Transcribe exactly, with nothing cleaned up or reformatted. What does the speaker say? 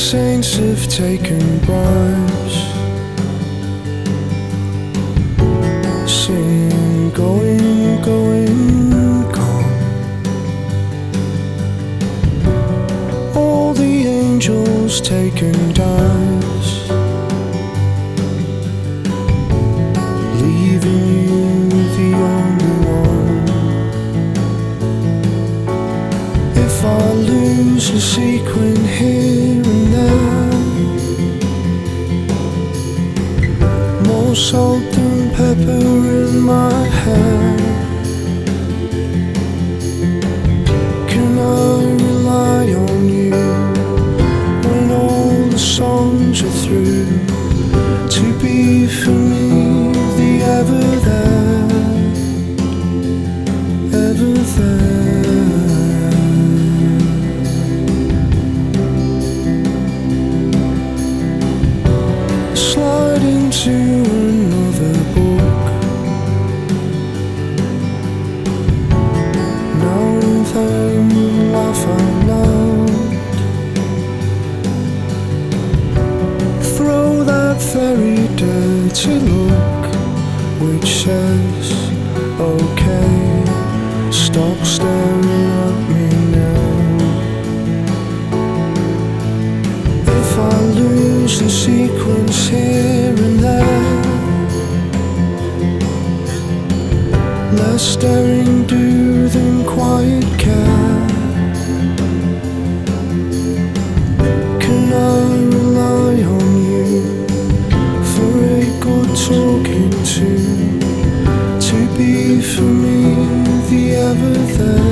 saints have taken bribes, saying going, going, gone. All the angels taken dives, leaving you the only one. If I lose a sequin here and there, more salt than pepper in my hair, can I rely on you when all the songs are through, to be for me the ever there, ever there? Slide into another book, now and then laugh out loud, throw that very dirty look which says, okay, stop staring at me now. If I lose the sequence here and there, less staring do than quiet care, can I rely on you for a good talking to, to be for me the ever there?